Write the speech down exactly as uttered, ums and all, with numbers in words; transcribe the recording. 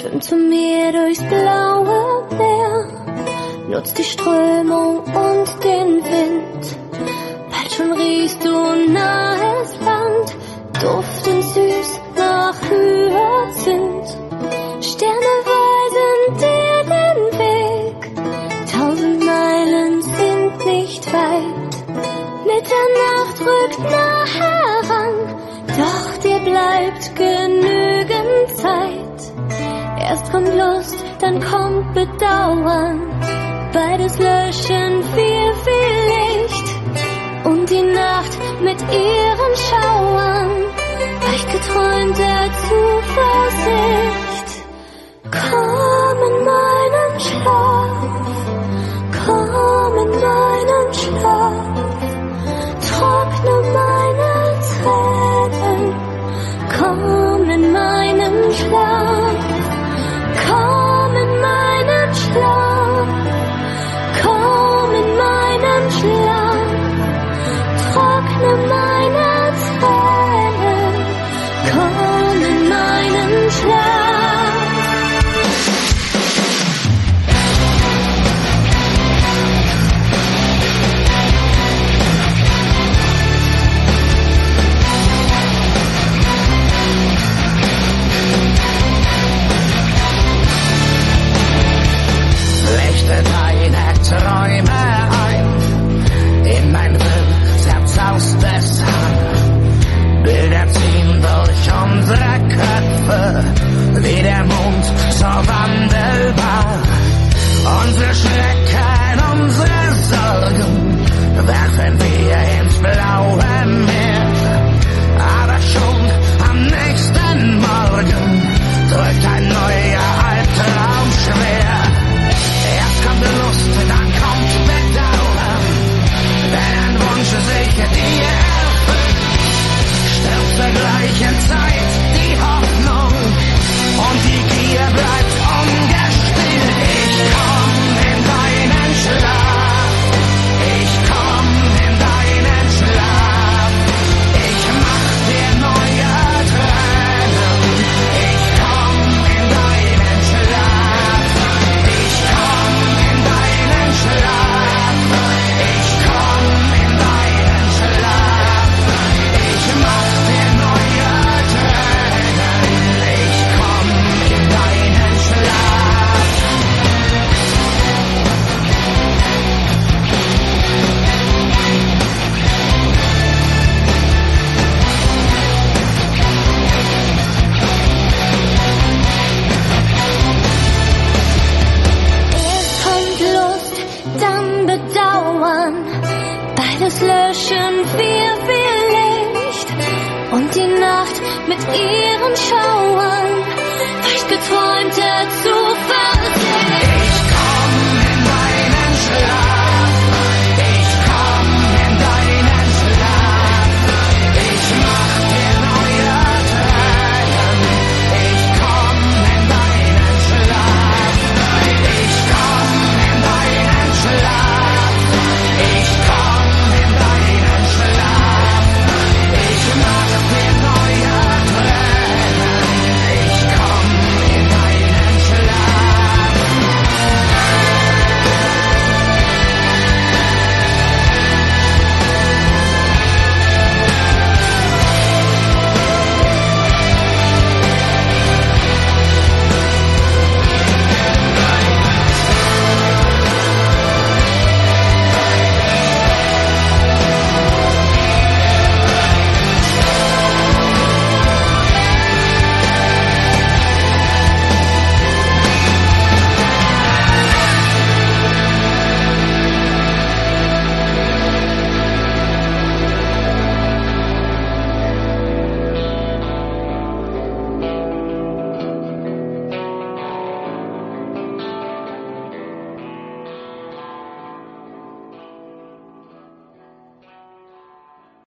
schwimm zu mir durchs blaue Meer, nutz die Strömung und den Wind. Bald schon riechst du nahes Land, duftend süß nach Hyazinth. Sterne weisen dir den Weg, tausend Meilen sind nicht weit. Mitternacht rückt nah heran, doch dir bleibt genügend Zeit. Erst kommt Lust, dann kommt Bedauern, beides löschen viel, viel Licht. Und die Nacht mit ihren Schauern weicht geträumter Zuversicht. Komm in meinen Schlaf, komm in meinen Schlaf, trockne meine Tränen, komm in meinen Schlaf, komm in meinen Schlaf, komm in meinen Schlaf, trockne meine Tränen, komm in meinen Schlaf. Flechte deine Träume ein in mein wild zerzaustes Haar. Bilder ziehen durch unsere Köpfe, wie der Mond so wandelbar. Unsere Schrecken, unsere Sorgen werfen wir ins blaue Meer. Aber schon am nächsten Morgen drückt ein neuer Albtraum schwer. Erst kommt Lust, dann kommt Bedauern, wenn ein Wunsch sich dir erfüllt, stirbt zur gleichen Zeit die Hoffnung und die Gier bleibt ungestillt. Ich komm in deinen Schlaf, ich komm in deinen Schlaf, ich mach dir neue Tränen, ich komm in deinen Schlaf, ich komm in deinen Schlaf, ich komm in deinen Schlaf, ich mach dir neue Tränen, ich komm in deinen Schlaf. Erst kommt Lust, dann Bedauern, beides löschen viel, viel Licht. Und die Nacht mit ihren Schauern